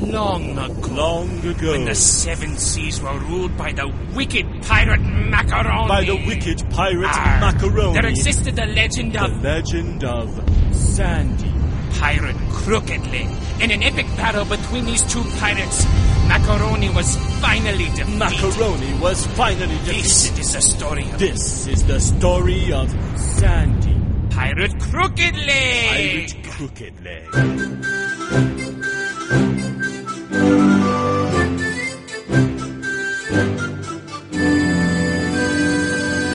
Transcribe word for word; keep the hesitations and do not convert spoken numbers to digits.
Long ago. Long ago. When the seven seas were ruled by the wicked pirate Macaroni. By the wicked pirate Arr, Macaroni. There existed the legend The of... legend of Sandy. Pirate Crooked Leg. In an epic battle between these two pirates, Macaroni was finally defeated. Macaroni was finally defeated. This is the story of... This is the story of Sandy. Pirate Crooked Leg. Pirate Crooked Leg.